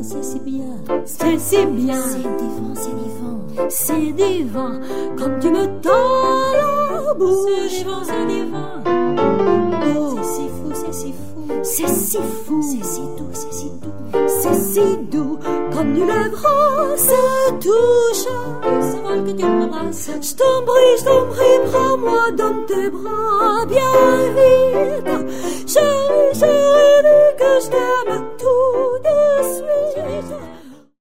c'est si bien. C'est si bien. C'est divin, c'est divin. C'est divin. Quand tu me tends la bouche. C'est divin, c'est divin. Oh, c'est si fou, c'est si fou. C'est si fou. C'est si doux, c'est si doux. C'est si doux. Comme du lèvres se touche. Ça va que tu m'embrasses. Je t'en prie, prends-moi dans tes bras bien vite. Chérie, chérie, dis que je t'aime.